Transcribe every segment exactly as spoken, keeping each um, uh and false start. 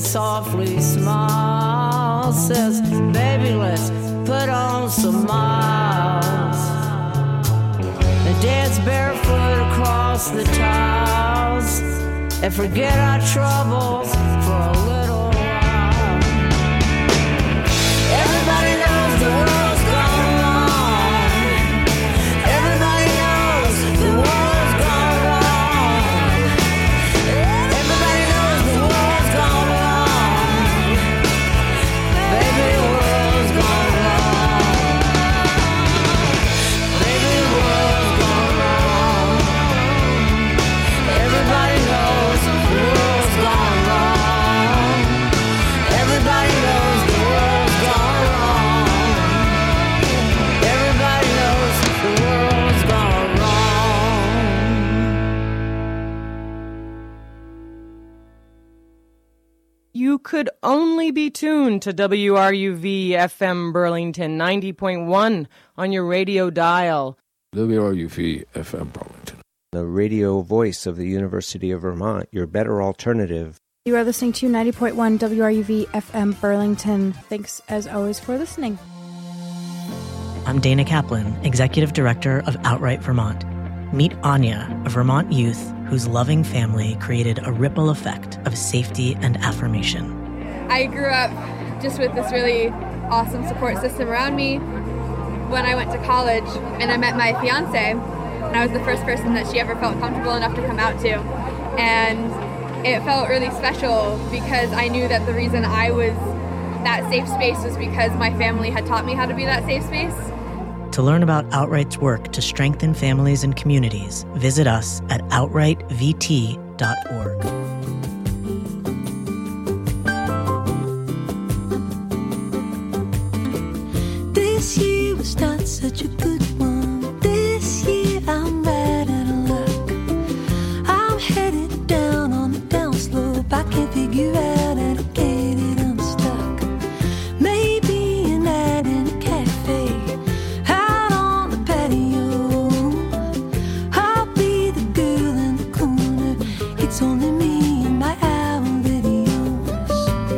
softly smiles, says, baby, let's put on some miles. And dance barefoot across the tiles and forget our troubles for a little while. Everybody knows the world's gone wrong. Everybody knows the world's gone wrong. Everybody knows the world's gone wrong. Baby, the world's gone wrong. Baby, the world's gone wrong. Everybody knows the world's gone wrong. Everybody knows the world's gone wrong. Everybody knows the world's gone wrong. You could only be tuned to W R U V F M Burlington ninety point one on your radio dial. W R U V F M Burlington. The radio voice of the University of Vermont, your better alternative. You are listening to ninety point one W R U V F M Burlington. Thanks, as always, for listening. I'm Dana Kaplan, Executive Director of Outright Vermont. Meet Anya, a Vermont youth whose loving family created a ripple effect of safety and affirmation. I grew up just with this really awesome support system around me. When I went to college and I met my fiance, and I was the first person that she ever felt comfortable enough to come out to. And it felt really special because I knew that the reason I was that safe space was because my family had taught me how to be that safe space. To learn about Outright's work to strengthen families and communities, visit us at outright v t dot org. This year was not such a good one. This year I'm right out of luck. I'm headed down on the down slope. I can't figure out how to get it unstuck. Maybe a night in a cafe, out on the patio. I'll be the girl in the corner. It's only me and my owl videos.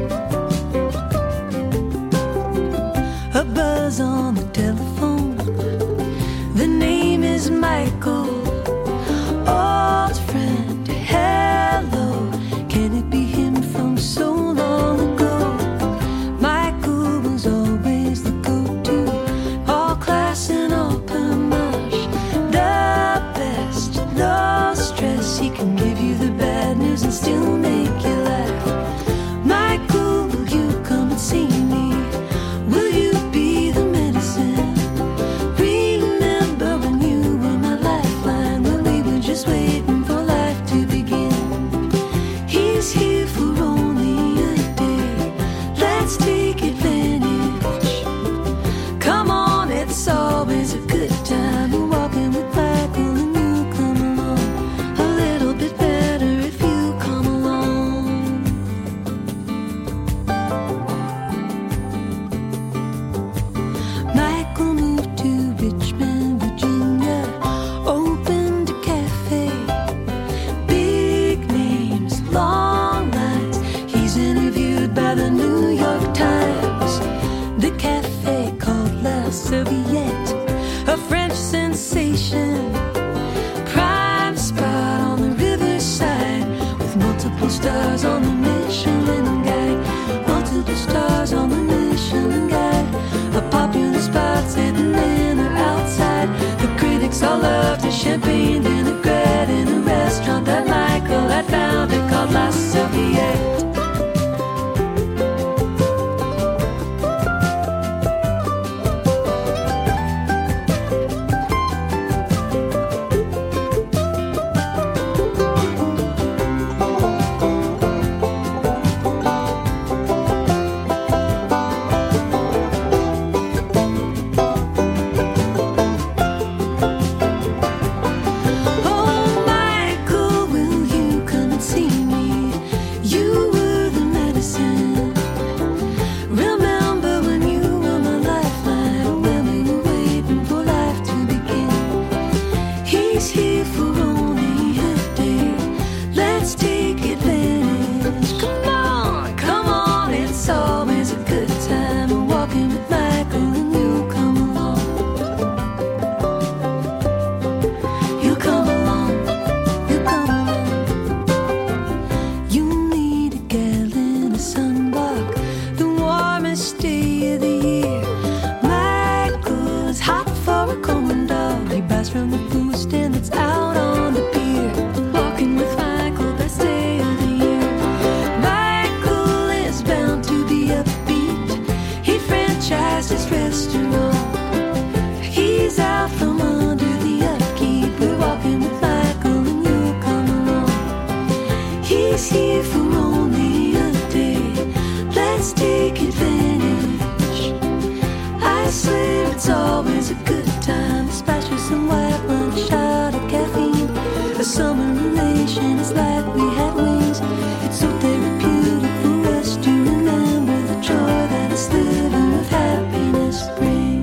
A buzz on the telephone. The name is Michael. Old friend, hello. Can it be him from so long ago? Michael was always the go-to. All class and all panache. The best, no stress. He can give you the bad news and still make you laugh. Michael, will you come and see me? Will you be the medicine? Remember when you were my lifeline, when we were just waiting for life to begin. He's here for only a day. Let's take advantage. Come on, it's always a good time. We're walking with Michael and you come along. A little bit better if you come along. Michael moved to Richmond, Virginia, opened a cafe. Big names, long lines. He's interviewed by the New York Times. The cafe called La Serviette, a French sensation. Prime spot on the riverside with multiple stars on the Michelin Guide. Multiple stars on the Michelin Guide. A popular spot sitting in or outside. The critics all loved his champagne vinaigrette in a restaurant that Michael had founded called La Serviette. Oh, is here for only a day. Let's take advantage. I swear it's always a good time. Splash with some white wine, a shot of caffeine. A summer relation is like we had wings. It's so therapeutic for us to remember the joy that a sliver of happiness brings.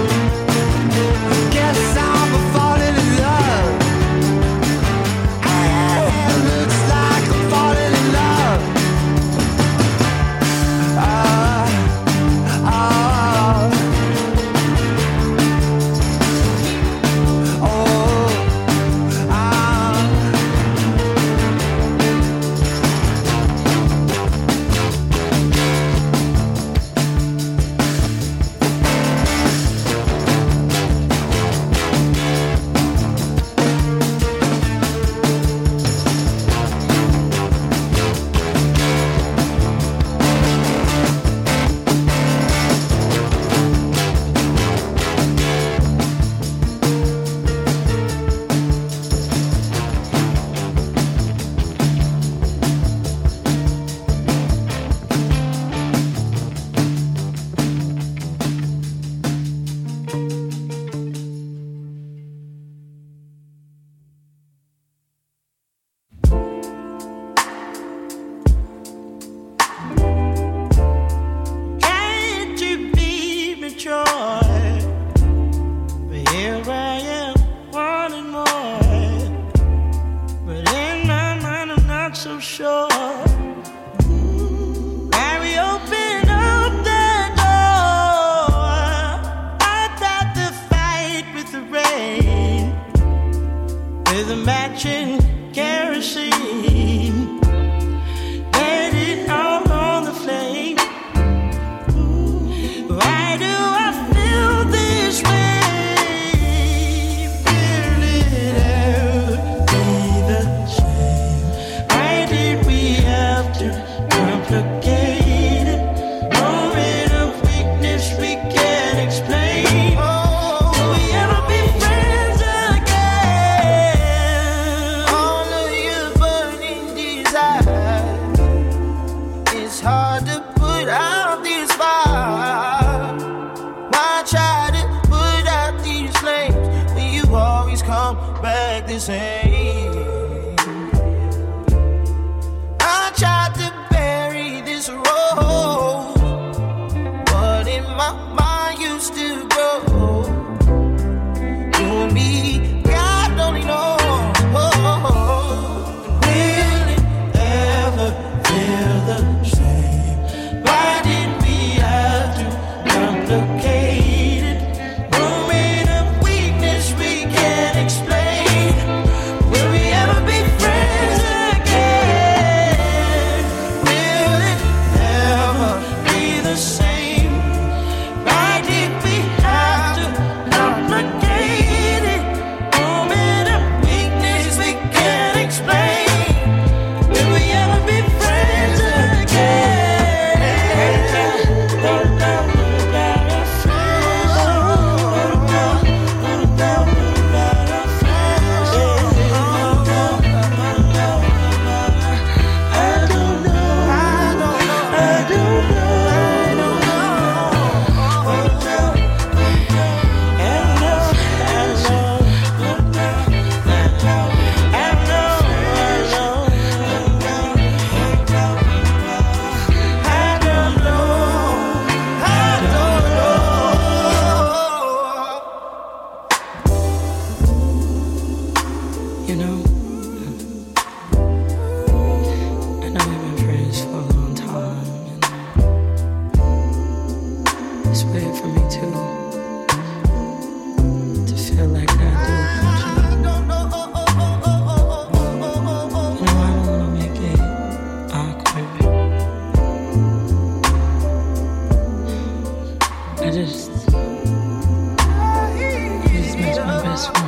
Guess I'm falling in love. matching kerosene. Let it all on the flame. Why do I feel this way? Will it ever be the same? Why did we have to complicate it? Moment of weakness we can't explain. Will we ever be friends again? All of your burning desires, it's hard to put out this fire. Why try to put out these flames when you always come back the same? I tried to bury this rose, but in my mind you still grow. You and me, God only knows. Will it ever feel the same? Why did we have to complicate it? Moment of weakness we can't explain. Will we ever be friends again? Will it ever be the same? Why did we have to complicate it? Moment of weakness we can't explain. Will we ever be friends You know, I know we've been friends for a long time, and it's weird for me too to feel like I do about you. You know, I don't want to make it awkward. I just, you just makes my best friend.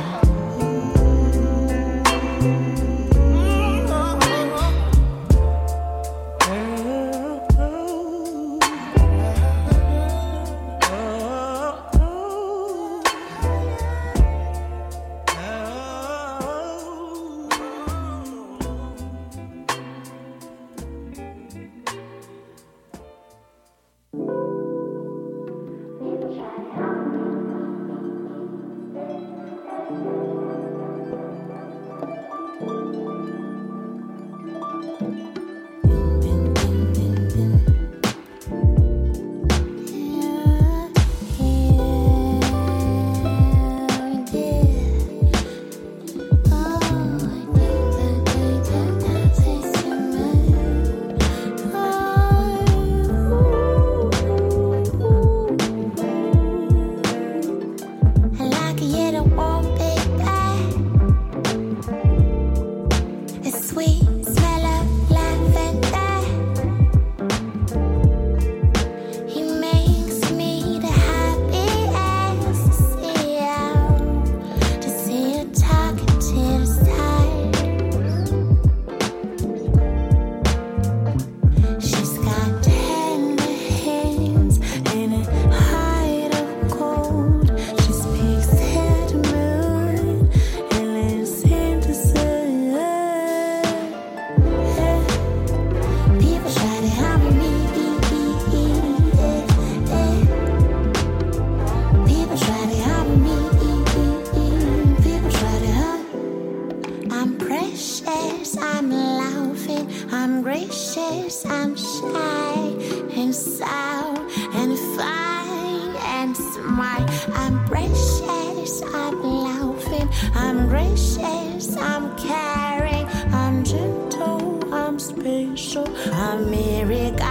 I'm gentle, I'm special, I'm America.